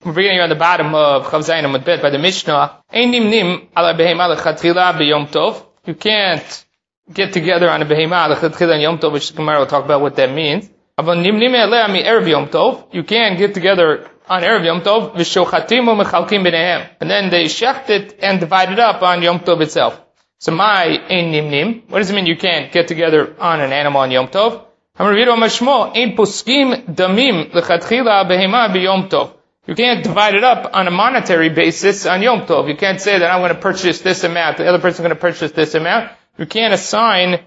We're beginning on the bottom of Chav Zayin Amud Bet by the Mishnah. Ein nimnim ala behema lechatchila b'yom tov. You can't get together on a behema lechatchila and Yom Tov, which the Gemara will talk about what that means. Aval nimnim elea mi erev Yom Tov. You can get together on erev Yom Tov v'shochatim u'mechalkim b'neihem. And then they shecht it and divide it up on Yom Tov itself. So my ein nimnim. What does it mean you can't get together on an animal on Yom Tov? Hamaravido mashmo ein poskim damim lechatchila behema b'Yom Tov. You can't divide it up on a monetary basis on Yom Tov. You can't say that I'm going to purchase this amount, the other person's going to purchase this amount. You can't assign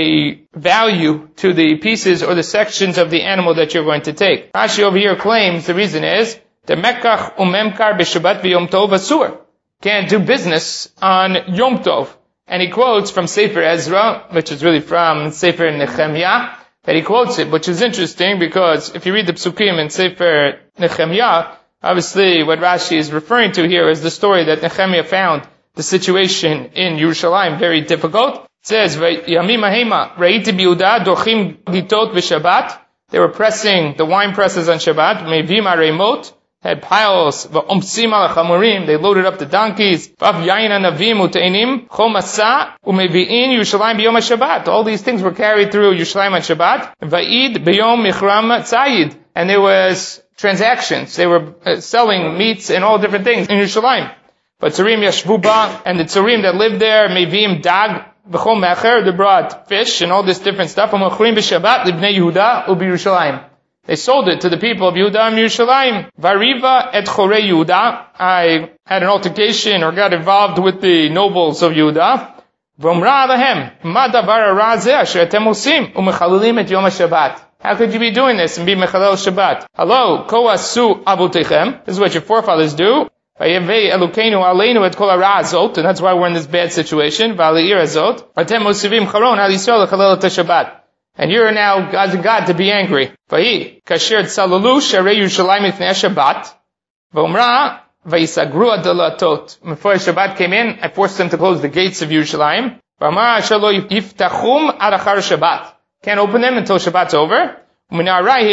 a value to the pieces or the sections of the animal that you're going to take. Rashi over here claims the reason is the mekach umemkar b'Shabbat v'Yom Tov asur. Can't do business on Yom Tov. And he quotes from Sefer Ezra, which is really from Sefer Nehemiah, that he quotes it, which is interesting because if you read the psukim in Sefer Nehemiah, obviously, what Rashi is referring to here is the story that Nehemiah found the situation in Yerushalayim very difficult. It says, "Yamim ha'ema ra'iti b'Yehuda dochim gitot v'Shabbat." They were pressing the wine presses on Shabbat. Mevim ha'reimot, had piles v'omsim al chamurim. They loaded up the donkeys. V'af yayin hanavim u'teinim chom asa u'mevi'in Yerushalayim b'yom ha'Shabbat. All these things were carried through Yerushalayim on Shabbat. Va'id b'yom michram tzayid, and there was transactions. They were selling meats and all different things in Yerushalayim. But Tzurim Yashvuba, and the Tzurim that lived there, Mevim Dag, B'chol Mecher, they brought fish and all this different stuff. U'machrim b'Shabbat libnei Yehuda u'b'Yerushalayim. They sold it to the people of Yehuda and Yerushalayim. Variva et Chorei Yehuda. I had an altercation or got involved with the nobles of Yehuda. V'omra alahem, ma davar hara zeh asher atem osim, u'mechalalim et Yom HaShabbat. How could you be doing this and be mechalel Shabbat? Hello, ko asu avotechem. This is what your forefathers do. Vayevei Elokeinu aleinu et kol hara azot, and that's why we're in this bad situation. V'aleir azot. Atem mosivim charon al Yisrael lechalel et Shabbat. And you're now God's God to be angry. Vayi kasher tzalalu sharei Yerushalayim ifnei Shabbat. V'omra vayisagru adalatot. Before Shabbat came in, I forced them to close the gates of Yerushalayim. V'amar asher lo yiftachum ad achar Shabbat. Can't open them until Shabbat's over. And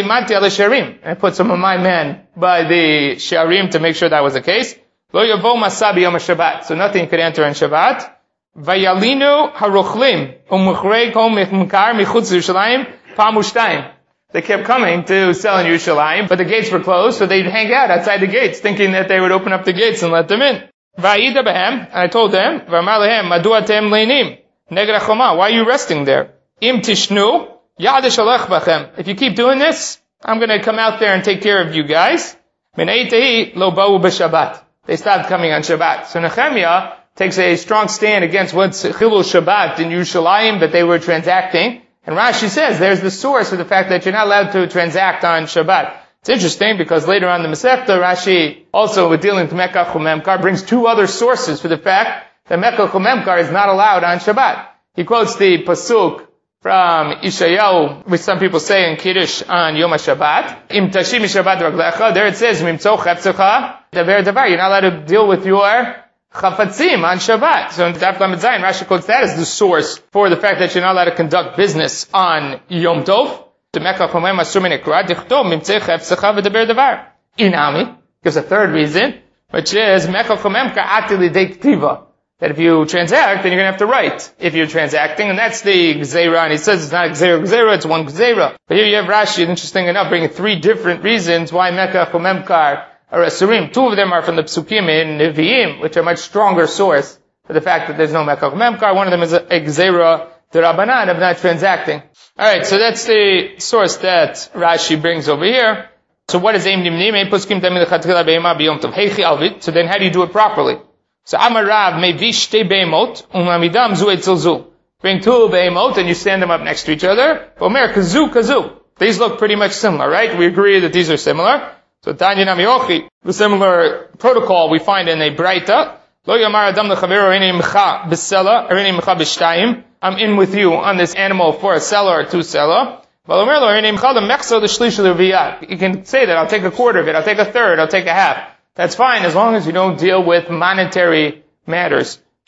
I put some of my men by the Sharim to make sure that was the case. So nothing could enter on Shabbat. They kept coming to sell in Yerushalayim, but the gates were closed, so they'd hang out outside the gates, thinking that they would open up the gates and let them in. And I told them, why are you resting there? Im tishnu, if you keep doing this, I'm going to come out there and take care of you guys. They stopped coming on Shabbat. So Nehemiah takes a strong stand against what's Chilul Shabbat in Yerushalayim that they were transacting. And Rashi says there's the source of the fact that you're not allowed to transact on Shabbat. It's interesting because later on in the Masechta, Rashi, also with dealing with Mekach u'Memkar, brings two other sources for the fact that Mekach u'Memkar is not allowed on Shabbat. He quotes the Pasuk from Ishayahu, which some people say in Kiddush on Yom HaShabbat. Im tashim Shabbat raglecha. There it says, Mimtzo cheptzecha davar davar. You're not allowed to deal with your chafatzim on Shabbat. So in Daf Lamed Zayin, Rashi quotes that as the source for the fact that you're not allowed to conduct business on Yom Tov. Inami gives a third reason, which is that if you transact, then you're going to have to write if you're transacting, and that's the Gzeira, and he says it's not a Gzeira, it's one Gzeira. But here you have Rashi, interesting enough, bringing three different reasons why Mekach u'Memkar are Asurim. Two of them are from the Psukim in Nevi'im, which are a much stronger source for the fact that there's no Mekach u'Memkar. One of them is a Gzeira D'Rabbanan of not transacting. Alright, so that's the source that Rashi brings over here. So what is Ein Nimnim? Ein Poskim Damim L'Chatchila Behema B'Yom Tov. Heichi Alvit. So then how do you do it properly? So Amar Rav mevish shtei beimot umamidam zu etzel zu. Bring two beimot and you stand them up next to each other. Omer kazu kazu. These look pretty much similar, right? We agree that these are similar. So Tanya Namiochi, the similar protocol we find in a Braita. Lo yamar adam lechavero eini mecha b'sela or eini mecha b'shtayim. I'm in with you on this animal for a seller or two seller. V'omer lo eini mecha l'mechso l'shlish l'riviyah. You can say that I'll take a quarter of it, I'll take a third, I'll take a half. That's fine as long as you don't deal with monetary matters.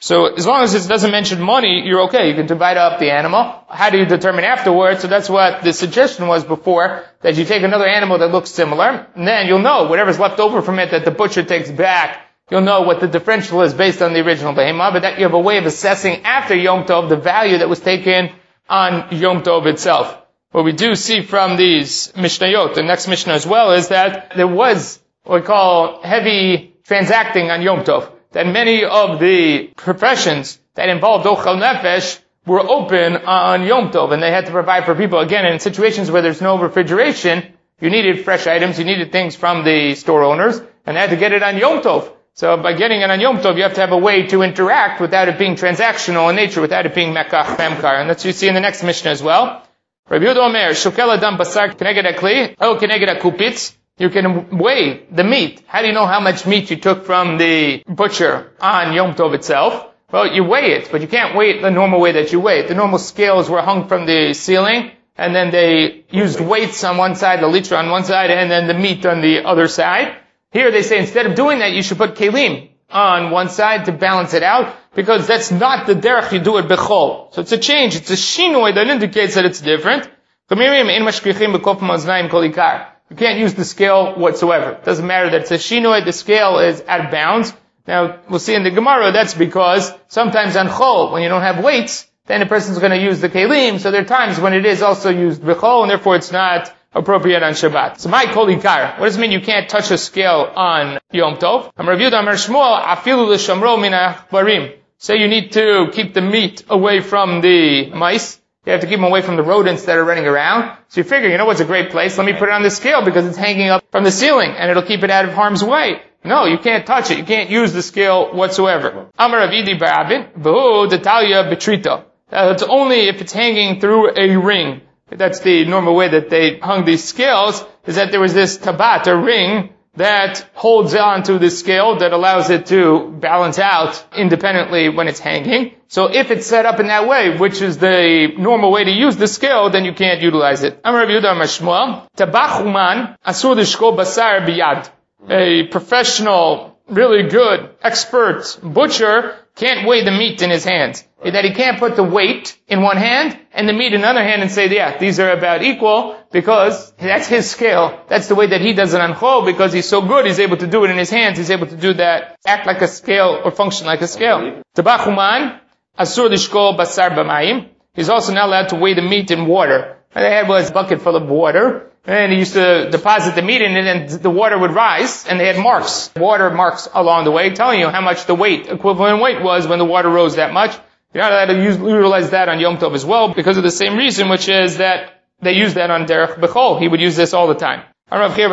So as long as it doesn't mention money, you're okay. You can divide up the animal. How do you determine afterwards? So that's what the suggestion was before, that you take another animal that looks similar, and then you'll know whatever's left over from it that the butcher takes back. You'll know what the differential is based on the original behemah, but that you have a way of assessing after Yom Tov the value that was taken on Yom Tov itself. What we do see from these Mishnayot, the next Mishnah as well, is that there was what we call heavy transacting on Yom Tov. That many of the professions that involved Ochel Nefesh were open on Yom Tov, and they had to provide for people. Again, in situations where there's no refrigeration, you needed fresh items, you needed things from the store owners, and they had to get it on Yom Tov. So by getting it on Yom Tov, you have to have a way to interact without it being transactional in nature, without it being Mekach Memkar. And that's what you see in the next Mishnah as well. Rabbi Yehuda Omer, Shokel Adam Basar Keneged Akli, O Keneged Akupitz. You can weigh the meat. How do you know how much meat you took from the butcher on Yom Tov itself? Well, you weigh it, but you can't weigh it the normal way that you weigh it. The normal scales were hung from the ceiling, and then they used weights on one side, the litra on one side, and then the meat on the other side. Here they say instead of doing that, you should put kelim on one side to balance it out, because that's not the derech you do it bechol. So it's a change, it's a shinoi that indicates that it's different. You can't use the scale whatsoever. It doesn't matter that it's a shinoi, the scale is out of bounds. Now, we'll see in the Gemara, that's because sometimes on chol, when you don't have weights, then a person's going to use the kelim, so there are times when it is also used bechol, and therefore it's not appropriate on Shabbat. So my kol ikar, what does it mean you can't touch a scale on Yom Tov? I'm reviewed on Shmuel, afilu l'shamro min ha'achbarim. Say you need to keep the meat away from the mice. You have to keep them away from the rodents that are running around. So you figure, you know what's a great place? Let me put it on the scale because it's hanging up from the ceiling and it'll keep it out of harm's way. No, you can't touch it. You can't use the scale whatsoever. Amar Avidi Barabin, Behu Detalia Betrito. That's only if it's hanging through a ring. That's the normal way that they hung these scales, is that there was this tabat, a ring, that holds on to the scale that allows it to balance out independently when it's hanging. So if it's set up in that way, which is the normal way to use the scale, then you can't utilize it. Amar Rabbi Yehuda Amar Shmuel, Tabach Uman Asur Lishko Basar Biyad. A professional, really good, expert butcher can't weigh the meat in his hands. That he can't put the weight in one hand and the meat in another hand and say, yeah, these are about equal, because that's his scale. That's the way that he does it on chol, because he's so good, he's able to do it in his hands, he's able to do that, act like a scale or function like a scale. Tabach Uman Asur Lishko Basar B'mayim. He's also not allowed to weigh the meat in water. And they had was a bucket full of water, and he used to deposit the meat in it, and the water would rise, and they had marks, water marks along the way, telling you how much the weight, equivalent weight was when the water rose that much. You're not allowed to utilize that on Yom Tov as well, because of the same reason, which is that they use that on Derech Bechol. He would use this all the time. You're not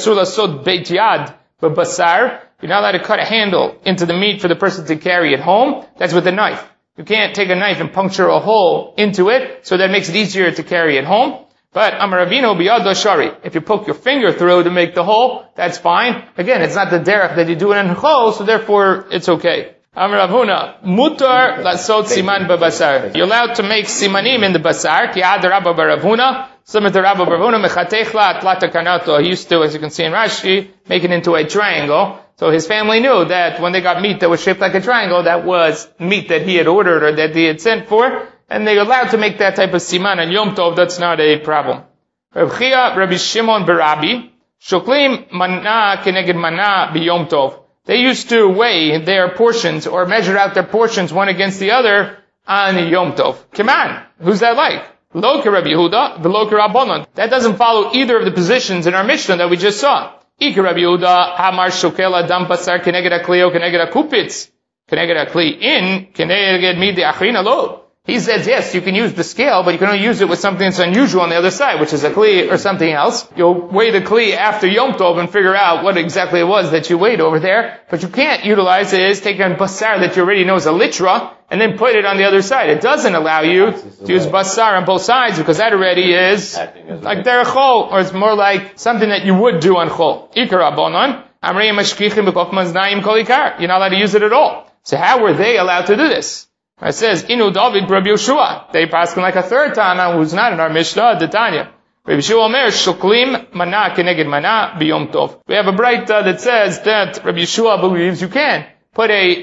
allowed to cut a handle into the meat for the person to carry it home. That's with a knife. You can't take a knife and puncture a hole into it, so that makes it easier to carry it home. But Amar Ravino biyad shari. If you poke your finger through to make the hole, that's fine. Again, it's not the derech that you do it in chol, so therefore it's okay. Amar Ravuna, mutar lasot siman babasar. You're allowed to make simanim in the basar. Ki ad Rabba Baravuna. Similar to Rabba Baravuna, mechatechla atlata kanato. He used to, as you can see in Rashi, make it into a triangle. So his family knew that when they got meat that was shaped like a triangle, that was meat that he had ordered or that he had sent for, and they were allowed to make that type of siman on Yom Tov. That's not a problem. Reb Chia, Rabbi Shimon Barabi, shoklim mana keneged mana b'Yom Tov. They used to weigh their portions or measure out their portions one against the other on Yom Tov. Kiman, who's that like? Lo ke Rabbi Yehuda, the lo ke Rabbanon. That doesn't follow either of the positions in our Mishnah that we just saw. Ike Rabbi Yehuda, Hamar Shokel Adam Basar Keneged Akli O Keneged Akupitz. Keneged Akli in, Keneged Midi Achrina Lo. He says, yes, you can use the scale, but you can only use it with something that's unusual on the other side, which is a kli or something else. You'll weigh the kli after Yom Tov and figure out what exactly it was that you weighed over there. But you can't utilize it as take on basar that you already know is a litra and then put it on the other side. It doesn't allow you to use basar on both sides because that already is like derech chol, or it's more like something that you would do on chol. Ikar abonon, amrei mashkichim b'kof maznayim kol ikar. You're not allowed to use it at all. So how were they allowed to do this? It says, Inu David Rabbi Yehoshua. They pass him like a third Tana who's not in our Mishnah, the Tanya. Rabbi Yehoshua Omer, Shoklim mana keneged mana b'Yom Tov. We have a braita that says that Rabbi Yehoshua believes you can put a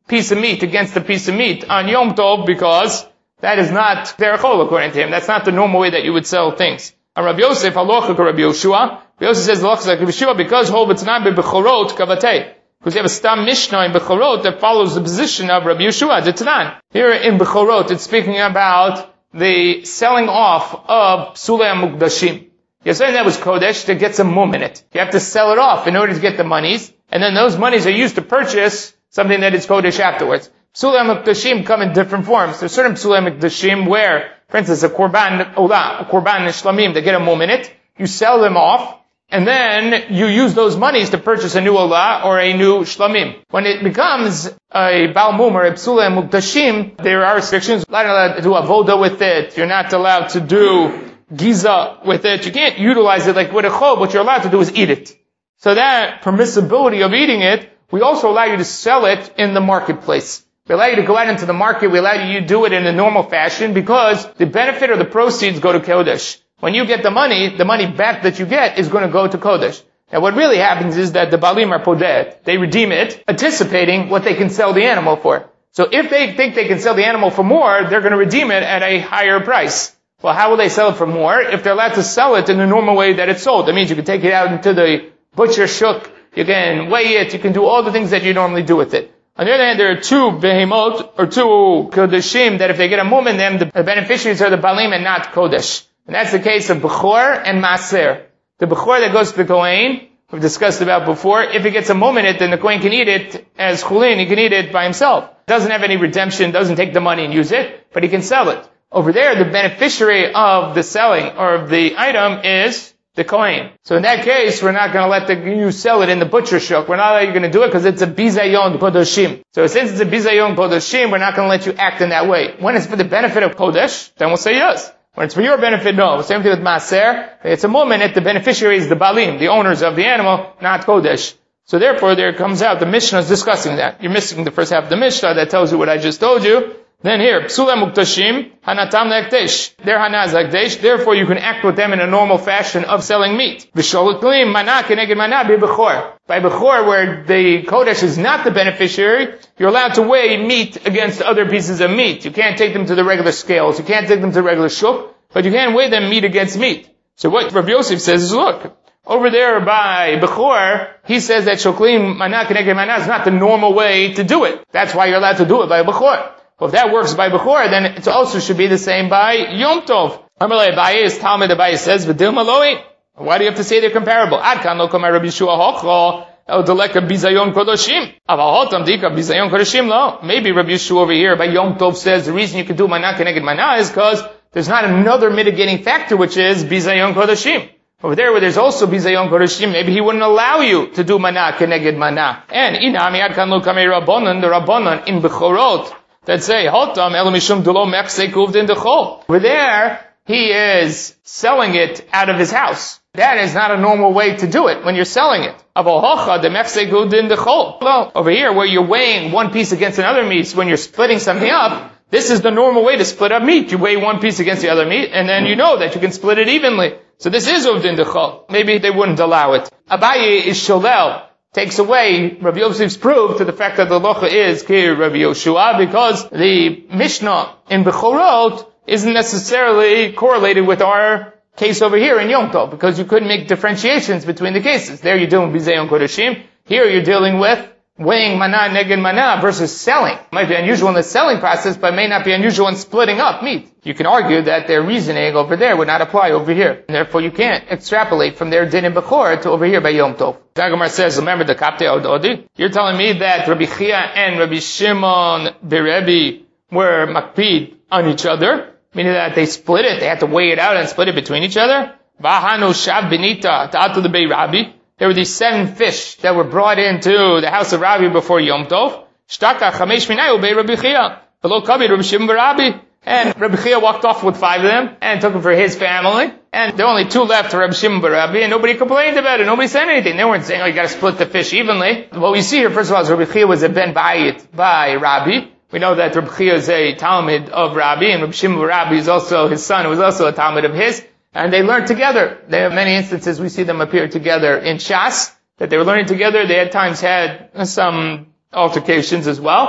piece of meat against a piece of meat on Yom Tov because that is not derech chol according to him. That's not the normal way that you would sell things. On Rabbi Yosef, halacha Rabbi Yoshua. Rabbi Yosef says halacha like Rabbi Yoshua because hol b'tnan b'bechorot kavatei. Because you have a stam mishnah in Bechorot that follows the position of Rabbi Yoshua, the Tanan. Here in Bechorot, it's speaking about the selling off of Psulei HaMukdashim. You're saying that was Kodesh to get some mum in it. You have to sell it off in order to get the monies, and then those monies are used to purchase something that is Kodesh afterwards. Psulei HaMukdashim come in different forms. There's certain Psulei HaMukdashim where, for instance, a Korban Olah, a Korban Shlamim, they get a mum in it. You sell them off, and then you use those monies to purchase a new Olah or a new Shlamim. When it becomes a Baal Mum or a Psulei HaMukdashim, there are restrictions. You're not allowed to do avoda with it. You're not allowed to do giza with it. You can't utilize it like with a chol. What you're allowed to do is eat it. So that permissibility of eating it, we also allow you to sell it in the marketplace. We allow you to go out into the market. We allow you to do it in a normal fashion because the benefit or the proceeds go to Kodesh. When you get the money back that you get is going to go to Kodesh. Now what really happens is that the Balim are podeh. They redeem it, anticipating what they can sell the animal for. So if they think they can sell the animal for more, they're going to redeem it at a higher price. Well, how will they sell it for more? If they're allowed to sell it in the normal way that it's sold. That means you can take it out into the butcher shuk, you can weigh it, you can do all the things that you normally do with it. On the other hand, there are two behemot, or two kodeshim, that if they get a mum in them, the beneficiaries are the Balim and not Kodesh. And that's the case of Bechor and Maser. The Bechor that goes to the Kohen, we've discussed about before, if he gets a mum in it, then the Kohen can eat it as Chulin, he can eat it by himself. Doesn't have any redemption, doesn't take the money and use it, but he can sell it. Over there, the beneficiary of the selling, or of the item, is the Kohen. So in that case, we're not going to let you sell it in the butcher shop. We're not going to do it because it's a bizayon kodoshim. So since it's a bizayon kodoshim, we're not going to let you act in that way. When it's for the benefit of Kodesh, then we'll say yes. When it's for your benefit, no. Same thing with Maser. It's a moment, the beneficiary is the Balim, the owners of the animal, not Kodesh. So therefore, there comes out, the Mishnah is discussing that. You're missing the first half of the Mishnah that tells you what I just told you. Then here, Psulei HaMukdashim, Hanatam Le'Akdesh. They're Hanaz Akdesh, therefore you can act with them in a normal fashion of selling meat. V'sholotlim, Mana Keneged Mana B'Bechor. By Bechor, where the Kodesh is not the beneficiary, you're allowed to weigh meat against other pieces of meat. You can't take them to the regular scales, you can't take them to the regular shuk, but you can weigh them meat against meat. So what Rabbi Yosef says is, look, over there by Bechor, he says that Shoklim Mana Keneged Mana is not the normal way to do it. That's why you're allowed to do it by Bechor. Well, if that works by Bechor, then it also should be the same by Yom Tov. Amalei Abaye is Talmud. Abaye says, "V'dil maloi." Why do you have to say they're comparable? Ad kan lo kamar Rabbi Yeshua hochlo el deleka bizayon kodoshim. Aval hotam dika bizayon kodoshim lo. Maybe Rabbi Yeshua over here by Yom Tov says the reason you can do mana keneged mana is because there's not another mitigating factor which is bizayon kodoshim. Over there where there's also bizayon kodoshim, maybe he wouldn't allow you to do mana keneged mana. And inami ad kan lo kamar Rabbanon, the Rabbanon in Bechorot, that say, Hotam elamishum dulo mechse kuvd in dechol. Over there, he is selling it out of his house. That is not a normal way to do it when you're selling it. Aval hocha de mechse kuvd in dechol. Well, over here, where you're weighing one piece against another meat, when you're splitting something up, this is the normal way to split up meat. You weigh one piece against the other meat, and then you know that you can split it evenly. So this is uvd in dechol. Maybe they wouldn't allow it. Abaye is sholel. Takes away Rabbi Yosef's proof to the fact that the locha is Kir Rabbi Yoshua, because the Mishnah in Bechorot isn't necessarily correlated with our case over here in Yom Tov, because you couldn't make differentiations between the cases. There you're dealing with Bizayon Kodeshim. Here you're dealing with weighing mana neged mana versus selling. It might be unusual in the selling process, but may not be unusual in splitting up meat. You can argue that their reasoning over there would not apply over here. And therefore you can't extrapolate from their din in Bechor to over here by Yom Tov. Dagamar says, remember the Kapte Ododi? You're telling me that Rabbi Chia and Rabbi Shimon Berebi were makpid on each other, meaning that they split it, they had to weigh it out and split it between each other? Vahanu Shav Benita Ta'atu the Bei Rabbi. There were these 7 fish that were brought into the house of Rabbi before Yom Tov. Shtaka Chamesh Minayu Bei Rabbi Chia. Below Kabir Rabbi Shimon Barabi. And Rabbi Chia walked off with 5 of them and took them for his family. And there were only 2 left to Rabbi Shimon Barabi, and nobody complained about it. Nobody said anything. They weren't saying, oh, you gotta split the fish evenly. What we see here, first of all, is Rabbi Chia was a ben bayit by Rabbi. We know that Rabbi Chia is a Talmud of Rabbi, and Rabbi Shimon Barabi is also his son, who was also a Talmud of his. And they learned together. There are many instances we see them appear together in Shas, that they were learning together. They at times had some altercations as well.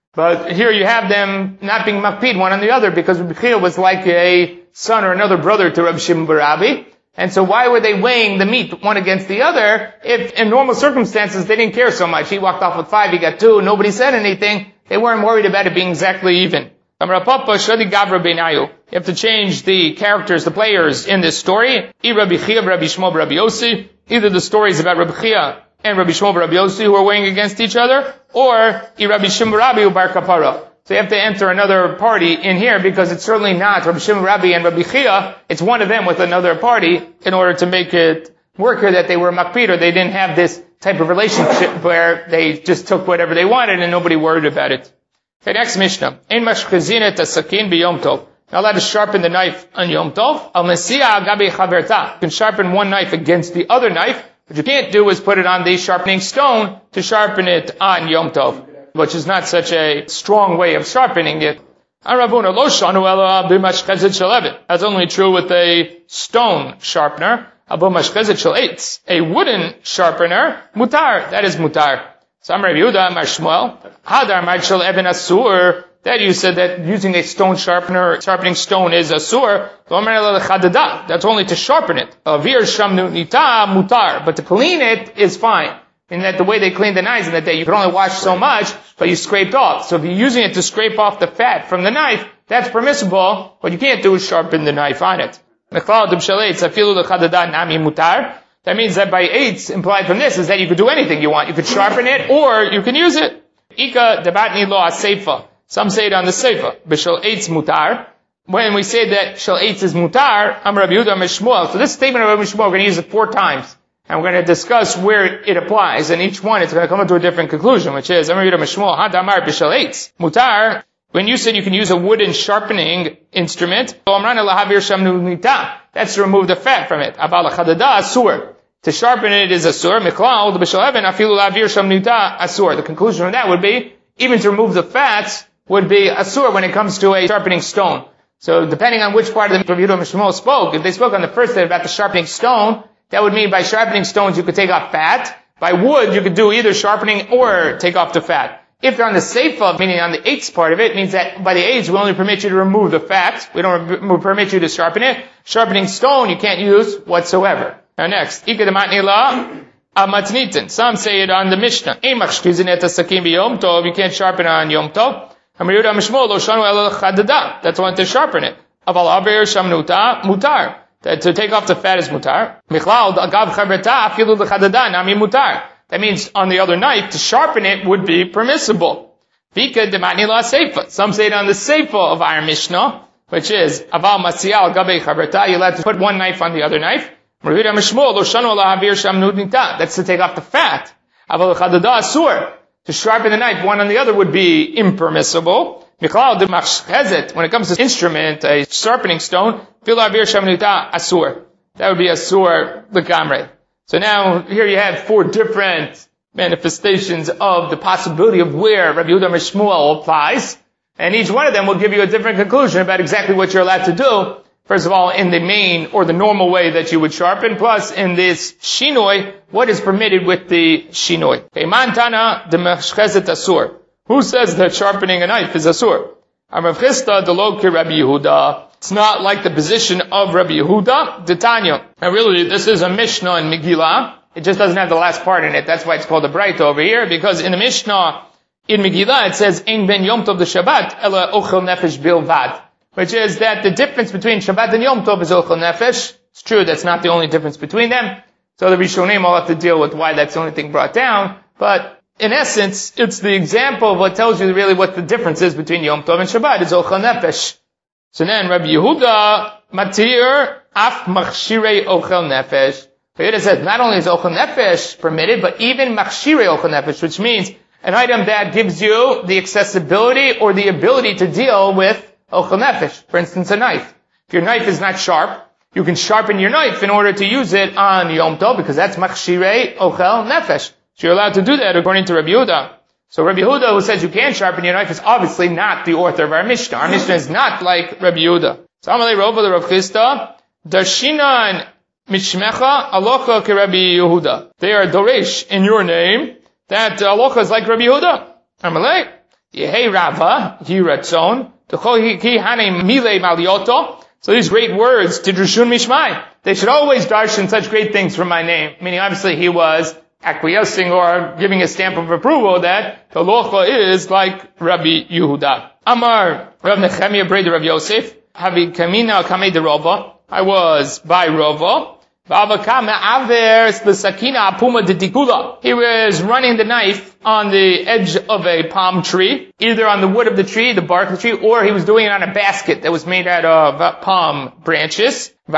But here you have them not being makpid one on the other because Rabbi Chia was like a son or another brother to Rabbi Shimon bar Rabbi. And so why were they weighing the meat one against the other if in normal circumstances they didn't care so much? He walked off with 5, he got 2, nobody said anything. They weren't worried about it being exactly even. You have to change the characters, the players in this story. Either the stories about Rabbi Chia and Rabbi Shmuel Rabbi Yossi who are weighing against each other, or Rabbi Shimon Rabbi Bar Kapara. So you have to enter another party in here because it's certainly not Rabbi Shimon Rabbi and Rabbi Chia. It's one of them with another party in order to make it work here that they were makpid, or they didn't have this type of relationship where they just took whatever they wanted and nobody worried about it. Okay, next Mishnah. Ein mashchizin et hasakin b'yom tov. Not allowed to sharpen the knife on Yom Tov. Al mesiya gabi chaverta. You can sharpen one knife against the other knife. What you can't do is put it on the sharpening stone to sharpen it on Yom Tov, which is not such a strong way of sharpening it. That's only true with a stone sharpener. A wooden sharpener, mutar, that is mutar. Some Rabbi Yehuda, Amar Shmuel, Hadar Marshal Eben Asur, that you said that using a stone sharpener, sharpening stone is asur. That's only to sharpen it. Mutar, but to clean it is fine. In that the way they clean the knives in that day, you can only wash so much, but you scraped off. So if you're using it to scrape off the fat from the knife, that's permissible. What you can't do is sharpen the knife on it. That means that by eights implied from this is that you could do anything you want. You could sharpen it or you can use it. Ika debatni lo aseifa. Some say it on the seifa. B'shel eitz mutar. When we say that shel eitz is mutar, Amar Rabbi Yehuda Mishmuel. So this statement of Rabbi Mishmuel, we're going to use it 4 times. And we're going to discuss where it applies. And each one, it's going to come to a different conclusion, which is, Amar Rabbi Yehuda Mishmuel, Hadamar b'shel eitz. Mutar, when you said you can use a wooden sharpening instrument, that's to remove the fat from it. To sharpen it is asur. The conclusion of that would be, even to remove the fats would be asur when it comes to a sharpening stone. So depending on which part of the Rabbi Yehuda Mishmuel spoke, if they spoke on the first day about the sharpening stone, that would mean by sharpening stones you could take off fat. By wood you could do either sharpening or take off the fat. If they're on the seifa, meaning on the eighths part of it, means that by the eighths we only permit you to remove the fat. We don't permit you to sharpen it. Sharpening stone you can't use whatsoever. Now next, Ika de matnila amatnitin. Some say it on the Mishnah. You can't sharpen it on Yom Tov. That's one to sharpen it. Mutar. To take off the fat is mutar. That means on the other knife, to sharpen it would be permissible. Some say it on the seifa of our Mishnah, which is, aval masiyal gabe chaberta, you're allowed to put one knife on the other knife. That's to take off the fat. To sharpen the knife, one on the other would be impermissible. When it comes to instrument, a sharpening stone, that would be asur l'gamrei. So now, here you have 4 different manifestations of the possibility of where Rabbi Yehuda Mishmuel applies, and each one of them will give you a different conclusion about exactly what you're allowed to do. First of all, in the main or the normal way that you would sharpen, plus in this shinoi, what is permitted with the shinoi. Mantana de meshchezet asur. Who says that sharpening a knife is asur? Rav Chisda de lo ki Rabbi Yehuda. It's not like the position of Rabbi Yehuda, the Tanya. Now really, this is a Mishnah in Megillah. It just doesn't have the last part in it. That's why it's called a Braita over here, because in the Mishnah, in Megillah, it says, Ein ben Yom Tov de Shabbat, ela ochel nefesh bilvad. Which is that the difference between Shabbat and Yom Tov is ochel nefesh. It's true, that's not the only difference between them. So the Rishonim will have to deal with why that's the only thing brought down. But in essence, it's the example of what tells you really what the difference is between Yom Tov and Shabbat. It's ochel nefesh. So then Rabbi Yehuda matir af machshirei ochel nefesh. Rabbi Yehuda says not only is ochel nefesh permitted, but even machshirei ochel nefesh, which means an item that gives you the accessibility or the ability to deal with ochel nefesh. For instance, a knife. If your knife is not sharp, you can sharpen your knife in order to use it on Yom Tov, because that's machshirei ochel nefesh. So you're allowed to do that according to Rabbi Yehuda. So Rabbi Yehuda, who says you can't sharpen your knife, is obviously not the author of our Mishnah. Our Mishnah is not like Rabbi Yehuda. So Amalei Rova the Rav Chisda, Darshinan Mishmecha Alocha ke Rabbi Yehuda. They are Doresh in your name, that Alocha is like Rabbi Yehuda. Amalei. Yehei Rava, Yiratzon, T'chohi Hane Mile Malioto. So these great words, Tidrashun Mishmai. They should always darshan such great things from my name. Meaning obviously he was acquiescing or giving a stamp of approval that the halacha is like Rabbi Yehuda. Amar Rav Nechemia Breder Rav Yosef, Havi Kamina Kamei de Rava. I was by Rava. He was running the knife on the edge of a palm tree, either on the wood of the tree, the bark of the tree, or he was doing it on a basket that was made out of palm branches. So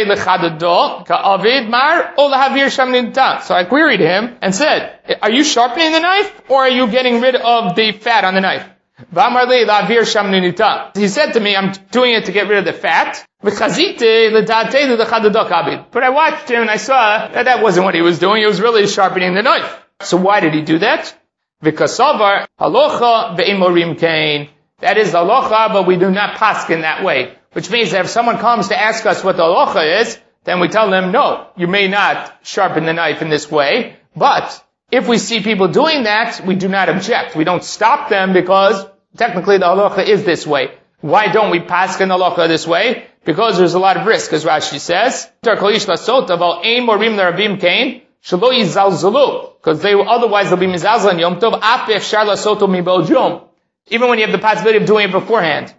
I queried him and said, are you sharpening the knife, or are you getting rid of the fat on the knife? He said to me, I'm doing it to get rid of the fat. But I watched him and I saw that wasn't what he was doing. He was really sharpening the knife. So why did he do that? Because that is the halacha, but we do not paskin that way. Which means that if someone comes to ask us what the halacha is, then we tell them, no, you may not sharpen the knife in this way. But if we see people doing that, we do not object. We don't stop them because technically the halacha is this way. Why don't we paskin the halacha this way? Because there's a lot of risk, as Rashi says. Because otherwise they'll be mizalzel on Yom Tov. Even when you have the possibility of doing it beforehand.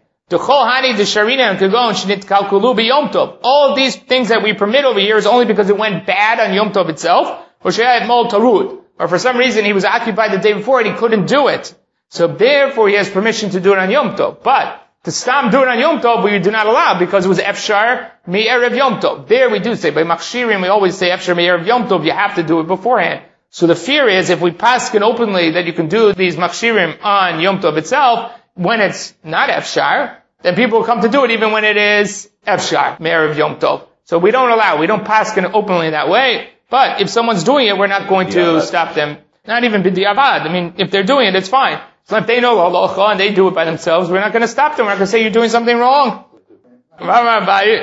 All of these things that we permit over here is only because it went bad on Yom Tov itself. Or for some reason he was occupied the day before and he couldn't do it. So therefore he has permission to do it on Yom Tov. But to stop doing it on Yom Tov, we do not allow because it was Efshar Me'erev Yom Tov. There we do say, by Machshirim we always say Efshar Me'erev Yom Tov, you have to do it beforehand. So the fear is if we paskin openly that you can do these Machshirim on Yom Tov itself, when it's not Efshar, then people will come to do it even when it is Efshar Me'erev Yom Tov. So we don't paskin openly that way, but if someone's doing it, we're not going to stop them. Not even b'diavad. I mean, if they're doing it, it's fine. So if they know halacha and they do it by themselves, we're not going to stop them. We're not going to say you're doing something wrong. I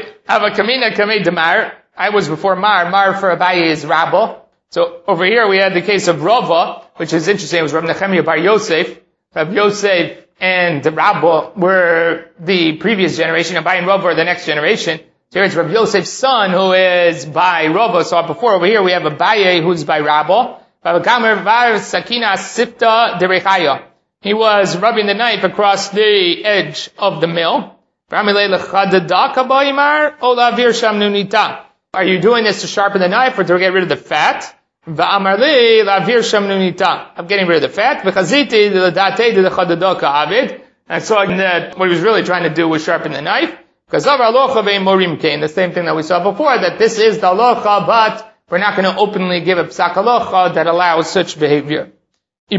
was before Mar. Mar for Abaye is Rabba. So over here we had the case of Rava, which is interesting. It was Rav Nechemia Bar Yosef. Rav Yosef and Rabba were the previous generation. Abaye and Rava are the next generation. So here it's Rav Yosef's son who is by Rava. So before over here we have Abaye who's by Rabba. He was rubbing the knife across the edge of the mill. Are you doing this to sharpen the knife or to get rid of the fat? I'm getting rid of the fat. I saw that what he was really trying to do was sharpen the knife. The same thing that we saw before, that this is the halacha, but we're not going to openly give a psak halacha that allows such behavior. So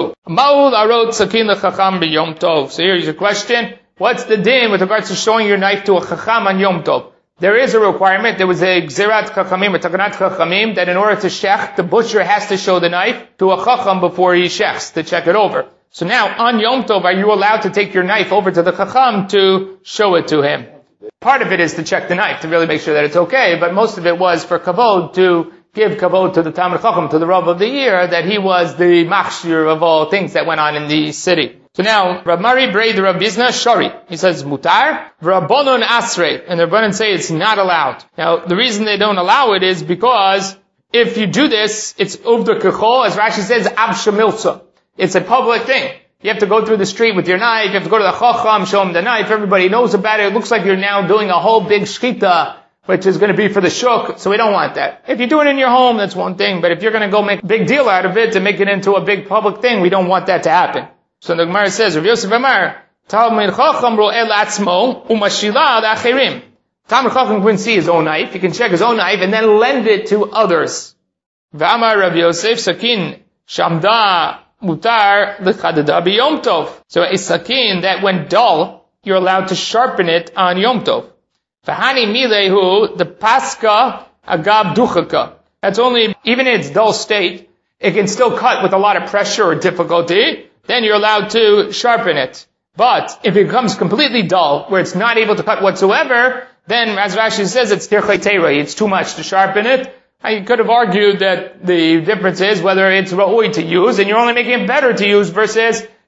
here's your question. What's the din with regards to showing your knife to a chacham on Yom Tov? There is a requirement. There was a gzerat chachamim, or takanat chachamim, that in order to shech, the butcher has to show the knife to a chacham before he shechs, to check it over. So now, on Yom Tov, are you allowed to take your knife over to the chacham to show it to him? Part of it is to check the knife, to really make sure that it's okay, but most of it was for kavod, to give kavod to the Talmid Chacham, to the Rav of the year, that he was the machshir of all things that went on in the city. So now, Rav Mari Brei Rav Bizna Shari, he says mutar, Rabbanon Asrei, and the Rabbanon say it's not allowed. Now, the reason they don't allow it is because if you do this, it's uvda kechol, as Rashi says, ab shemilsa. It's a public thing. You have to go through the street with your knife, you have to go to the chacham, show him the knife, everybody knows about it. It looks like you're now doing a whole big shkita, which is going to be for the shuk, so we don't want that. If you do it in your home, that's one thing, but if you're going to go make a big deal out of it to make it into a big public thing, we don't want that to happen. So the Gemara says, Rav Yosef Amar, Talmid Chacham ro'eh la'atzmo umashila la'achirim. Talmid Chacham can see his own knife, he can check his own knife, and then lend it to others. V'amar Rav Yosef sakin shamda mutar l'chadada b'yom tov. So a sakin that went dull, you're allowed to sharpen it on Yom Tov. V'hani milehu, the paska agab duchaka. That's only, even in its dull state, it can still cut with a lot of pressure or difficulty, then you're allowed to sharpen it. But if it becomes completely dull, where it's not able to cut whatsoever, then, as Rashi says, it's tirchei teirei, it's too much to sharpen it. I could have argued that the difference is whether it's ra'oi to use, and you're only making it better to use, versus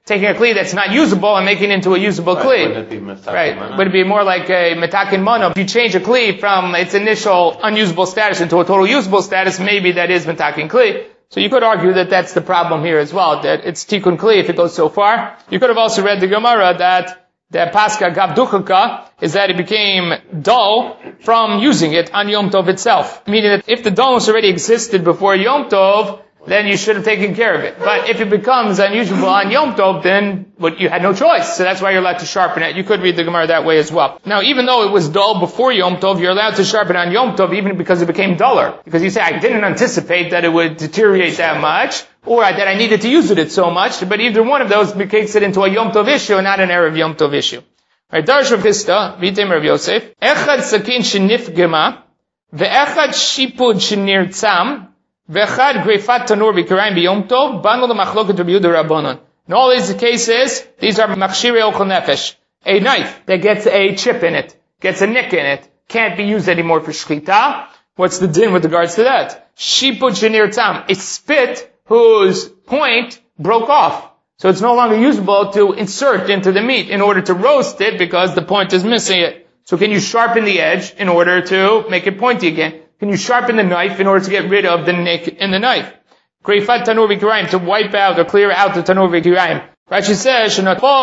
taking a kli that's not usable and making it into a usable kli. Right. Would it be more like a metakin mono? If you change a kli from its initial unusable status into a total usable status, maybe that is metakin kli. So you could argue that that's the problem here as well, that it's tikkun kli if it goes so far. You could have also read the Gemara that Pascha Gabduchaka is that it became dull from using it on Yom Tov itself. Meaning that if the dullness already existed before Yom Tov, then you should have taken care of it. But if it becomes unusable on Yom Tov, then you had no choice. So that's why you're allowed to sharpen it. You could read the Gemara that way as well. Now, even though it was dull before Yom Tov, you're allowed to sharpen on Yom Tov even because it became duller. Because you say, I didn't anticipate that it would deteriorate that much, or that I needed to use it so much, but either one of those makes it into a Yom Tov issue and not an Erev Yom Tov issue. Right, Darsh Rav Hista, Vitem Rav Yosef, Echad Sakin Shenifgema, Ve'echad Shipud Shenirtzam, Ve'echad Greifat Tanur B'Kirayim B'Yom Tov, Banu L'Machloket Rabbi Yehuda Rabbanon. In all these cases, these are Machshirei Ochel Nefesh. A knife that gets a chip in it, gets a nick in it, can't be used anymore for Shchita. What's the din with regards to that? Shipud Shenirtzam, a spit whose point broke off. So it's no longer usable to insert into the meat in order to roast it because the point is missing it. So can you sharpen the edge in order to make it pointy again? Can you sharpen the knife in order to get rid of the nick in the knife? Greifat tanur v'kirayim, to wipe out or clear out the tanur v'kirayim. Rashi says,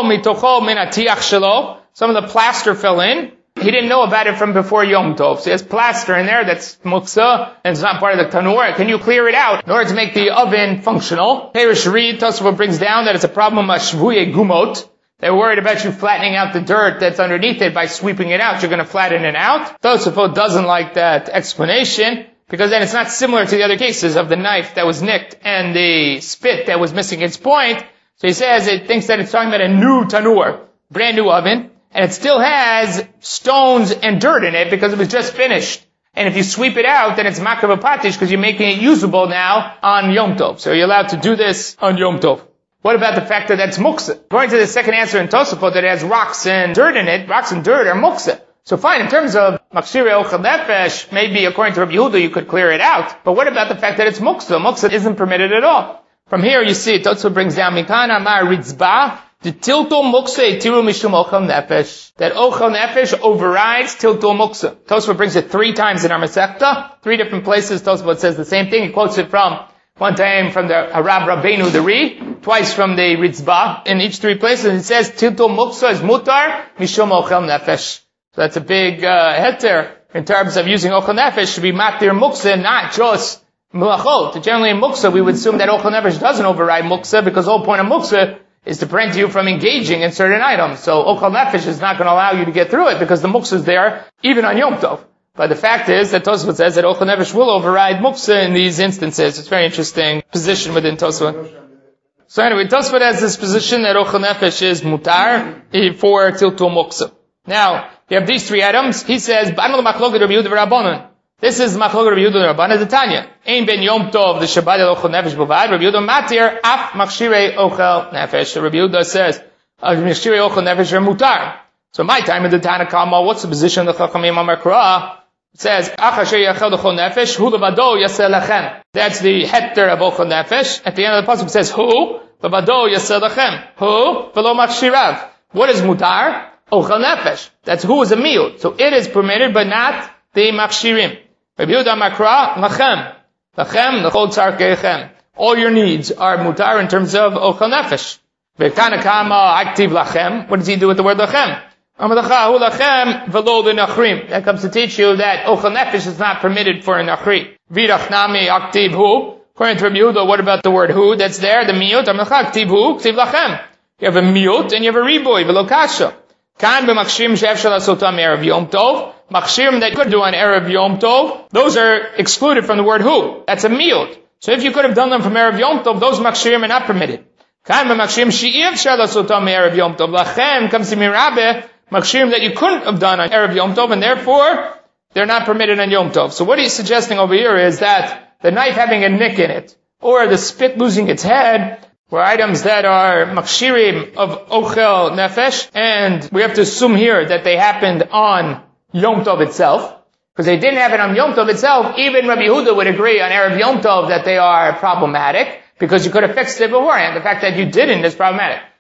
some of the plaster fell in. He didn't know about it from before Yom Tov. So there's plaster in there that's muksa, and it's not part of the tanur. Can you clear it out in order to make the oven functional? Perish Reed, Tosafot brings down that it's a problem of shvuye gumot. They're worried about you flattening out the dirt that's underneath it by sweeping it out. You're going to flatten it out. Tosafot doesn't like that explanation, because then it's not similar to the other cases of the knife that was nicked and the spit that was missing its point. So he says it thinks that it's talking about a new tanur, brand new oven. And it still has stones and dirt in it because it was just finished. And if you sweep it out, then it's makav patish because you're making it usable now on Yom Tov. So you're allowed to do this on Yom Tov. What about the fact that that's muksa? According to the second answer in Tosafot that it has rocks and dirt in it, rocks and dirt are muksa. So fine, in terms of Machshirei Ochel Nefesh, maybe according to Rabbi Yehuda you could clear it out. But what about the fact that it's muksa? Muksa isn't permitted at all. From here you see, Tosafot brings down Mikan Amar Ritzbah, the tiltul muksa tiru mishum ochel nefesh. That ochel nefesh overrides tiltul muksa. Tosafot brings it 3 times in our Masechta. 3 different places Tosafot says the same thing. He quotes it from one time from the Harab Rabbeinu the Ri, twice from the Ritzbah. In each 3 places it says tiltul muksa is mutar mishum ochel nefesh. So that's a big heter in terms of using ochel nefesh to be matir muksa, not just melachot. Generally in muksa we would assume that ochel nefesh doesn't override muksa because the whole point of muksa is to prevent you from engaging in certain items. So Ochel Nefesh is not going to allow you to get through it because the muksa is there even on Yom Tov. But the fact is that Tosafot says that Ochel Nefesh will override muksa in these instances. It's a very interesting position within Tosafot. So anyway, Tosafot has this position that Ochel Nefesh is mutar for tiltul muksa. Now, you have these 3 items. He says, Banu l'machloket Rabbi Yehuda v'Rabbanon. This is Machloket Rabbi Yehuda v'Rabbanon, the Tanya. Ein ben Yom Tov, the Shabbat Ochel Nefesh b'vad, Rabbi Yehuda matir, af Machshirei Ochel Nefesh. So Rabbi Yehuda says, Machshirei Ochel Nefesh are mutar. So my time in the Tana Kama, what's the position of the Chachamim Amar Krah? It says, Ach asher yachel Ochel Nefesh, hu levado yaseh lechem. That's the heter of Ochel Nefesh. At the end of the pasuk it says, hu levado yaseh lechem. Hu velo machshirav. What is mutar? Ochel Nefesh. That's who is a meal. So it is permitted, but not the machshirim. Rabbi Yehuda Makra, lachem. Lachem, l'chol tzarkeichem. All your needs are mutar in terms of ochel nefesh. V'tana kama aktiv lachem. What does he do with the word lachem? Amadacha hu lachem v'lo l'nachrim. That comes to teach you that ochel nefesh is not permitted for a nachri. V'rach nami aktiv hu. According to Rabbi Yehuda, what about the word hu that's there? The miyut. Amadacha aktiv hu, aktiv lachem. You have a miyut and you have a riboy, v'lo kasha. Kan b'machshim she'efshel asotam erev Yom Tov. Machshirim that you could do on Erev Yom Tov, those are excluded from the word hu. That's a miyut. So if you could have done them from Erev Yom Tov, those machshirim are not permitted. Kan b'machshirim she'efshel asotam erev Yom Tov. Lachem comes to mirabeh, machshirim that you couldn't have done on Erev Yom Tov, and therefore they're not permitted on Yom Tov. So what he's suggesting over here is that the knife having a nick in it, or the spit losing its head, were items that are machshirim of ochel nefesh, and we have to assume here that they happened on Yom Tov itself, because they didn't have it on Yom Tov itself. Even Rabbi Yehuda would agree on Erev Yom Tov that they are problematic, because you could have fixed it beforehand. The fact that you didn't is problematic.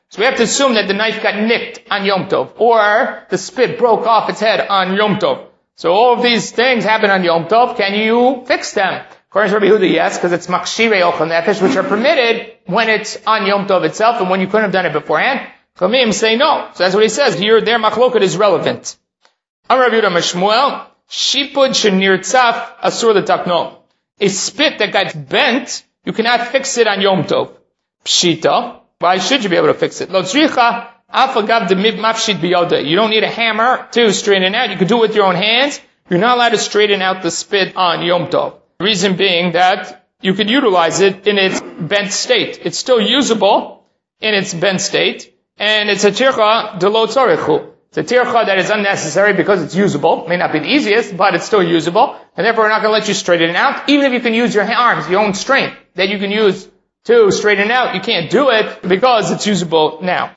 So we have to assume that the knife got nicked on Yom Tov, or the spit broke off its head on Yom Tov. So all of these things happen on Yom Tov. Can you fix them? According to Rabbi Yehuda, yes, because it's machshirei ochel nefesh, which are permitted when it's on Yom Tov itself and when you couldn't have done it beforehand. Chachamim say no. So that's what he says. Here, their machloket is relevant. Amar Rabbi Yehuda Mashmuel, shipud shenirtzaf asur l'takno. A spit that got bent, you cannot fix it on Yom Tov. Pshita. Why should you be able to fix it? Lo tzricha afagav demib mafshit biyoda. You don't need a hammer to straighten it out. You can do it with your own hands. You're not allowed to straighten out the spit on Yom Tov. The reason being that you could utilize it in its bent state. It's still usable in its bent state, and it's a tircha de lo tzorichu. It's a tircha that is unnecessary because it's usable. It may not be the easiest, but it's still usable, and therefore we're not going to let you straighten it out. Even if you can use your arms, your own strength that you can use to straighten it out, you can't do it because it's usable now.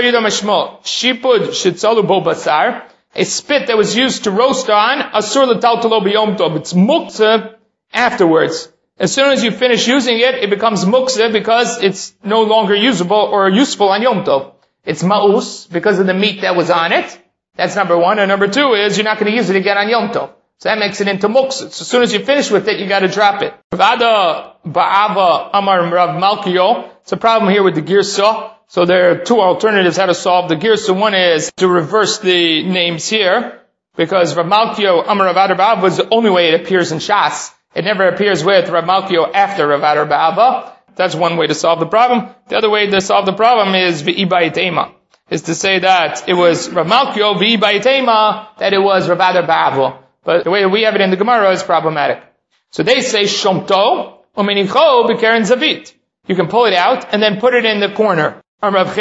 A spit that was used to roast on, asur l'taltalo b'yom tov. It's muktzah afterwards. As soon as you finish using it, it becomes muktzah because it's no longer usable or useful on Yom Tov. It's ma'us because of the meat that was on it. That's number one. And number two is you're not going to use it again on Yom Tov. So that makes it into muktzah. So as soon as you finish with it, you got to drop it. Vada ba'ava amar Rav Malkiyo. It's a problem here with the girsa. So there are two alternatives how to solve the girsa. One is to reverse the names here, because Rav Malkiyo amar Rav Adar ba'ava was the only way it appears in Shas. It never appears with Rav Malkiyo after Rav Adar ba'ava. That's one way to solve the problem. The other way to solve the problem is v'ibayitema, is to say that it was Rav Malkiyo v'ibayitema, that it was Rav Adar ba'ava. But the way we have it in the Gemara is problematic. So they say shomto umenicho b'keren zavit. You can pull it out and then put it in the corner. Wait, that's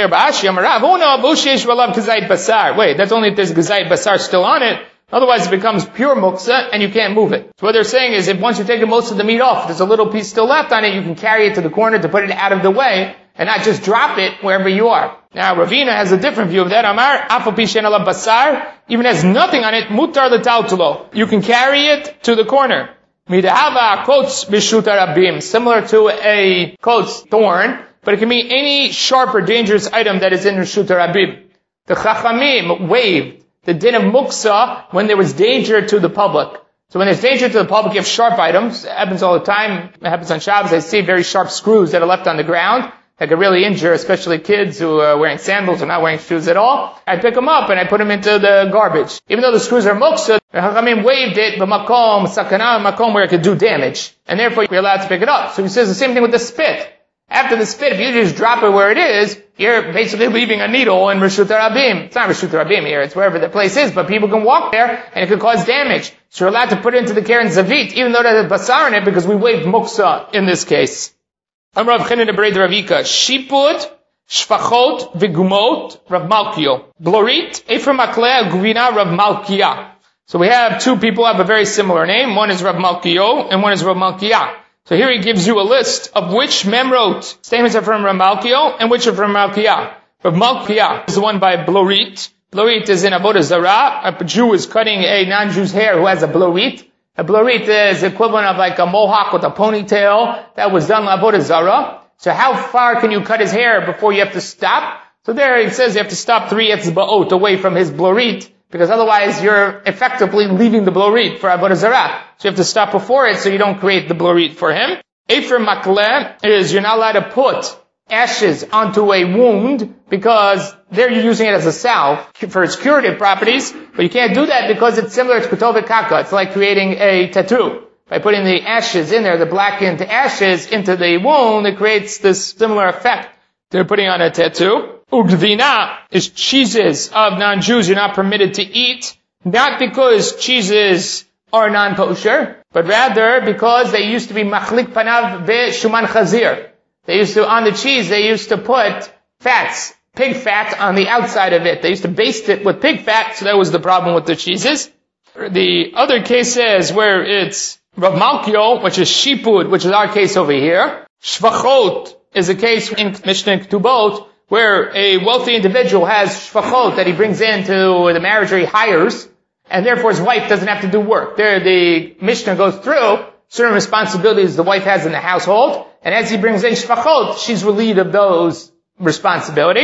only if there's gazayit basar still on it. Otherwise it becomes pure muktzah and you can't move it. So what they're saying is if once you've taken most of the meat off, there's a little piece still left on it, you can carry it to the corner to put it out of the way and not just drop it wherever you are. Now Ravina has a different view of that. Amar, afal pi she'en alav basar, even has nothing on it, mutar l'taltulo. You can carry it to the corner. Midahava kots b'shuta rabim, similar to a kots thorn, but it can be any sharp or dangerous item that is in Shuta Rabim. The Chachamim waived the din of muksa when there was danger to the public. So when there's danger to the public, you have sharp items. It happens all the time. It happens on Shabbos. I see very sharp screws that are left on the ground that could really injure, especially kids who are wearing sandals or not wearing shoes at all. I pick them up and I put them into the garbage. Even though the screws are muksa, the Chachamim waived it, but makom, sakana, makom, where it could do damage. And therefore you're allowed to pick it up. So he says the same thing with the spit. After the spit, if you just drop it where it is, you're basically leaving a needle in Reshut Rabim. It's not Reshut Rabim here, it's wherever the place is, but people can walk there and it could cause damage. So you're allowed to put it into the Keren Zavit, even though there's a basar in it, because we waived muksa in this case. Amar Rav Chinin Ebrei Ravika, Shiput, Shfachot, Vigumot, Rav Malkiyo. Blorit, Ephraim Akleh, Guvina, Rav Malkiya. So we have two people who have a very similar name. One is Rav Malkiyo and one is Rav Malkiya. So here he gives you a list of which memrot statements are from Rav Malkiyo and which are from Malkiya. Rav Malkiya is the one by Blorit. Blorit is in Avodah Zarah. A Jew is cutting a non-Jew's hair who has a Blorit. A Blorit is equivalent of like a mohawk with a ponytail that was done in Avodah Zarah. So how far can you cut his hair before you have to stop? So there it says you have to stop 3 etzba'ot away from his Blorit, because otherwise you're effectively leaving the blorit for Avodah Zarah. So you have to stop before it so you don't create the blorit for him. Ephraim Makleh is you're not allowed to put ashes onto a wound because they're using it as a salve for its curative properties, but you can't do that because it's similar to Ketovet Kaka. It's like creating a tattoo. By putting the ashes in there, the blackened ashes into the wound, it creates this similar effect. They're putting on a tattoo. Ugvina is cheeses of non-Jews you're not permitted to eat, not because cheeses are non-kosher, but rather because they used to be machlik panav be-shuman chazir. They used to, on the cheese, they used to put fats, pig fat on the outside of it. They used to baste it with pig fat, so that was the problem with the cheeses. The other cases where it's Rav Malkiyo, which is shipud, which is our case over here. Shvachot is a case in Mishnah Ketubot, where a wealthy individual has shvachot that he brings into the marriage or he hires, and therefore his wife doesn't have to do work. There the Mishnah goes through certain responsibilities the wife has in the household, and as he brings in shvachot, she's relieved of those responsibilities.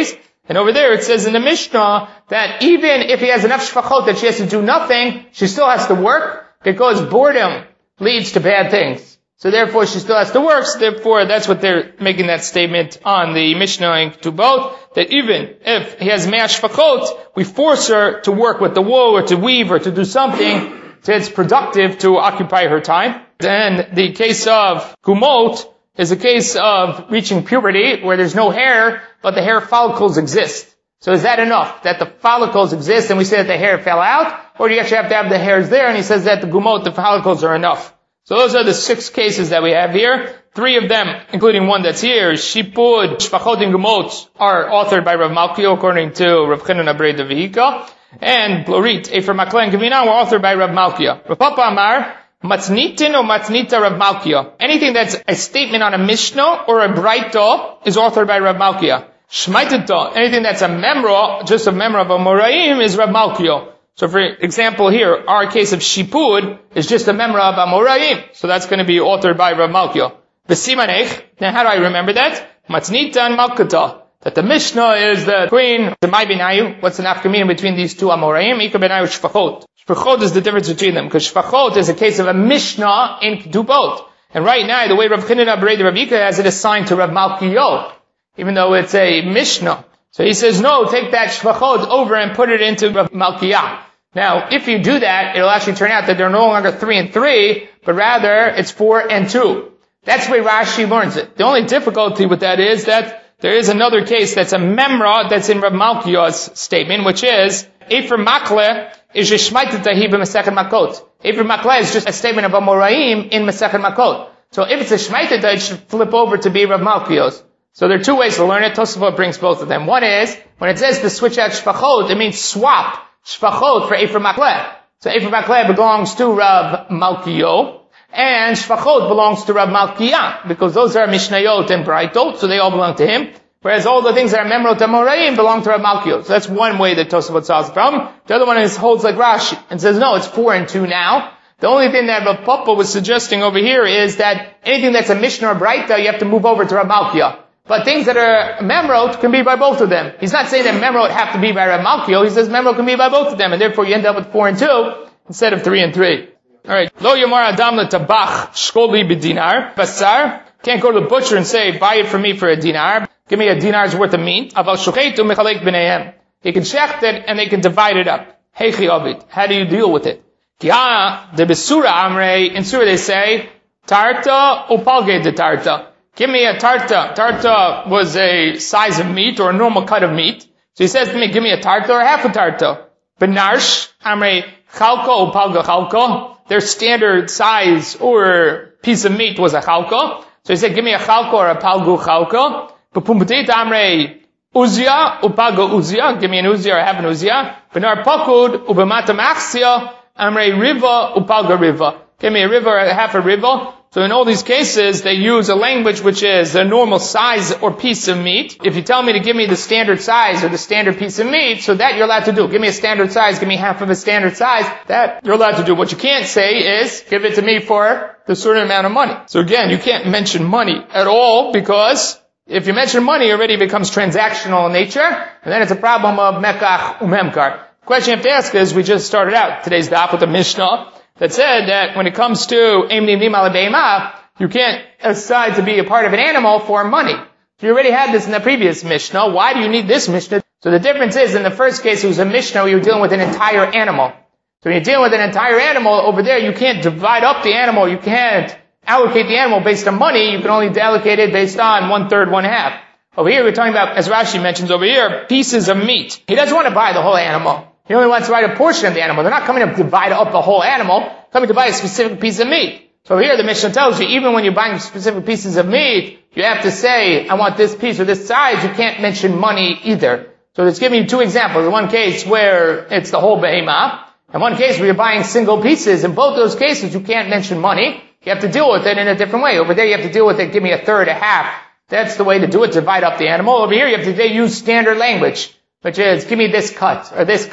And over there it says in the Mishnah that even if he has enough shfachot that she has to do nothing, she still has to work because boredom leads to bad things. So therefore she still has to work, so therefore that's what they're making that statement on the Mishnah in Ketubot, that even if he has mea shfachot, we force her to work with the wool or to weave or to do something that's productive to occupy her time. Then the case of gumot is a case of reaching puberty where there's no hair, but the hair follicles exist. So is that enough? That the follicles exist and we say that the hair fell out? Or do you actually have to have the hairs there? And he says that the gumot, the follicles are enough. So those are the 6 cases that we have here. 3 of them, including one that's here, Shipud, Shfachot, and Gumot, are authored by Rav Malkiel according to Rav Chinan Abrei de Vehika. And Blorit, Efer Makle, and Gavina were authored by Rav Malkiel. Rav Papa Amar, Matnitin or Matnita Rav Malkiel. Anything that's a statement on a Mishnah or a Braita is authored by Rav Malkiel. Shmaitita, anything that's a memra, just a memra of a Moraim, is Rav Malkiel. So for example here, our case of Shipud is just a memra of Amoraim. So that's going to be authored by Rav Malkiel. V'simanech, now how do I remember that? Matnita and Malkata. That the Mishnah is the queen, the Mai Binayu. What's the nafkamina between these two Amoraim? Ika Binayu Shfachot. Shfachot is the difference between them, because Shfachot is a case of a Mishnah in Ketubot. And right now, the way Rav Chinan Abrei de Ravika has it assigned to Rav Malkiel, even though it's a Mishnah. So he says, no, take that shfachot over and put it into Rav Malkiah. Now, if you do that, it'll actually turn out that they're no longer 3 and 3, but rather it's 4 and 2. That's the way Rashi learns it. The only difficulty with that is that there is another case that's a memra that's in Rav Malkiah's statement, which is, Efer Makle is Yishmaita Tahi b'Masechet Makot. Efer Makle is just a statement of Amoraim in Masechet Makot. So if it's a Shmaita, it should flip over to be Rav Malkiah's. So there are 2 ways to learn it. Tosafot brings both of them. One is, when it says to switch out shfachot, it means swap shfachot for Efer Makle. So Efer Makle belongs to Rav Malkiel, and shfachot belongs to Rav Malkiah, because those are Mishnayot and Braitot, so they all belong to him. Whereas all the things that are Memrot and Moraim belong to Rav Malkiel. So that's one way that Tosafot solves the problem. The other one is holds like Rashi, and says, no, it's 4 and 2 now. The only thing that Rav Papa was suggesting over here is that anything that's a Mishnah or Braita, you have to move over to Rav Malkiah. But things that are memrot can be by both of them. He's not saying that memrot have to be by Rav Malkiel. He says memrot can be by both of them, and therefore you end up with 4 and 2 instead of 3 and 3. Alright. Lo yomar adam letabach shkoli b'dinar. Basar. Can't go to the butcher and say, buy it for me for a dinar. Give me a dinar's worth of meat. Aval shuchetu mechalek b'neihem. They can shecht it and they can divide it up. Heichi ovid. How do you deal with it? Kia de besura amrei. In surah they say, tarta upalge de tarta. Give me a tarta. Tarta was a size of meat or a normal cut of meat. So he says to me, give me a tarta or half a tarta. Benarsh, amre chalko, upalga chalko. Their standard size or piece of meat was a chalko. So he said, give me a chalko or a palgu chalko. Bepumbatit amre uzia, upalga uzia. Give me an uzia or half an uzia. Benar pakud, ubemata machsia, amre riva, upalga riva. Give me a riva or half a riva. So in all these cases, they use a language which is a normal size or piece of meat. If you tell me to give me the standard size or the standard piece of meat, so that you're allowed to do. Give me a standard size, give me half of a standard size, that you're allowed to do. What you can't say is, give it to me for the certain amount of money. So again, you can't mention money at all, because if you mention money, it already becomes transactional in nature, and then it's a problem of mekach umemkar. The question you have to ask is, we just started out today's daf with a Mishnah that said that when it comes to Eim Nimdim Ala Be'ema, you can't decide to be a part of an animal for money. So you already had this in the previous Mishnah. Why do you need this Mishnah? So the difference is, in the first case, it was a Mishnah where you were dealing with an entire animal. So when you're dealing with an entire animal, over there, you can't divide up the animal. You can't allocate the animal based on money. You can only allocate it based on 1/3, 1/2. Over here, we're talking about, as Rashi mentions over here, pieces of meat. He doesn't want to buy the whole animal. He only wants to buy a portion of the animal. They're not coming to divide up the whole animal. They're coming to buy a specific piece of meat. So here the Mishnah tells you, even when you're buying specific pieces of meat, you have to say, I want this piece or this size. You can't mention money either. So it's giving you 2 examples. In one case where it's the whole behemah, and one case where you're buying single pieces. In both those cases, you can't mention money. You have to deal with it in a different way. Over there, you have to deal with it, give me a third, a half. That's the way to do it, divide up the animal. Over here, you have to use standard language, which is, give me this cut,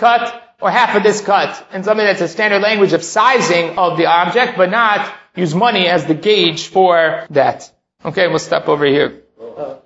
or half of this cut, and something that's a standard language of sizing of the object, but not use money as the gauge for that. Okay, we'll stop over here.